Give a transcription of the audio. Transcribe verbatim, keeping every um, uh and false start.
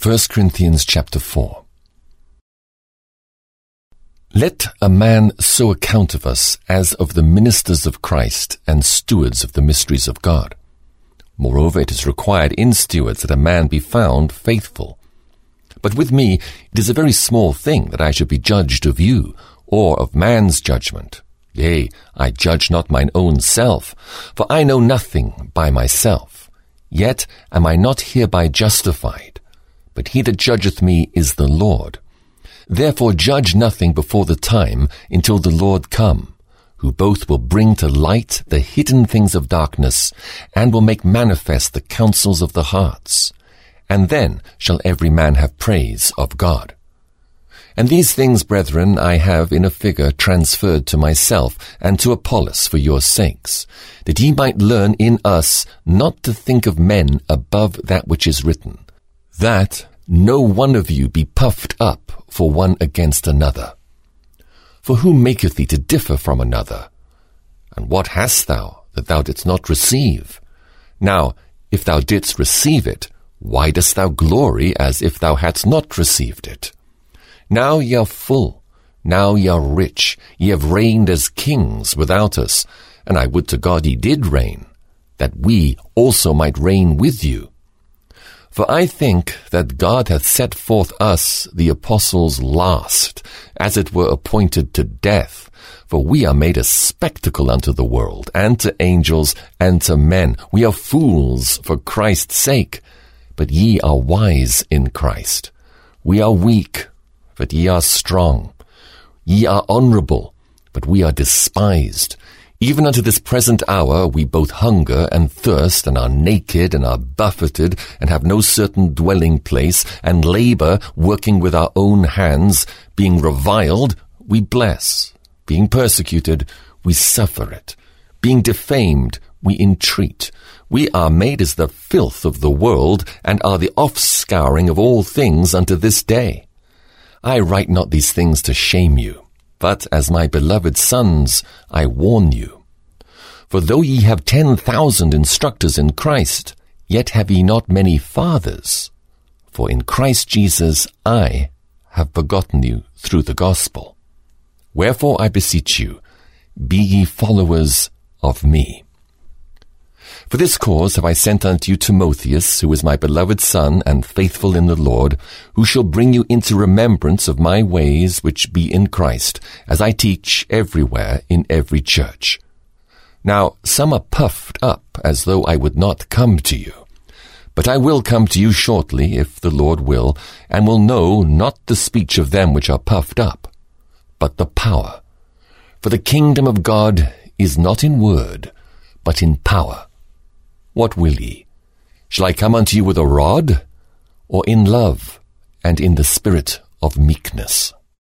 First Corinthians chapter four. Let a man so account of us as of the ministers of Christ and stewards of the mysteries of God. Moreover, it is required in stewards that a man be found faithful. But with me it is a very small thing that I should be judged of you, or of man's judgment. Yea, I judge not mine own self, for I know nothing by myself. Yet am I not hereby justified, but he that judgeth me is the Lord. Therefore judge nothing before the time until the Lord come, who both will bring to light the hidden things of darkness, and will make manifest the counsels of the hearts. And then shall every man have praise of God. And these things, brethren, I have in a figure transferred to myself and to Apollos for your sakes, that ye might learn in us not to think of men above that which is written, that no one of you be puffed up for one against another. For who maketh thee to differ from another? And what hast thou that thou didst not receive? Now, if thou didst receive it, why dost thou glory as if thou hadst not received it? Now ye are full, now ye are rich, ye have reigned as kings without us, and I would to God ye did reign, that we also might reign with you. For I think that God hath set forth us, the apostles, last, as it were appointed to death. For we are made a spectacle unto the world, and to angels, and to men. We are fools for Christ's sake, but ye are wise in Christ. We are weak, but ye are strong. Ye are honorable, but we are despised. Even unto this present hour we both hunger and thirst, and are naked, and are buffeted, and have no certain dwelling place, and labor, working with our own hands. Being reviled, we bless. Being persecuted, we suffer it. Being defamed, we entreat. We are made as the filth of the world, and are the offscouring of all things unto this day. I write not these things to shame you, but as my beloved sons, I warn you. For though ye have ten thousand instructors in Christ, yet have ye not many fathers. For in Christ Jesus I have begotten you through the gospel. Wherefore I beseech you, be ye followers of me. For this cause have I sent unto you Timotheus, who is my beloved son, and faithful in the Lord, who shall bring you into remembrance of my ways which be in Christ, as I teach everywhere in every church. Now some are puffed up, as though I would not come to you. But I will come to you shortly, if the Lord will, and will know not the speech of them which are puffed up, but the power. For the kingdom of God is not in word, but in power. What will ye? Shall I come unto you with a rod, or in love, and in the spirit of meekness?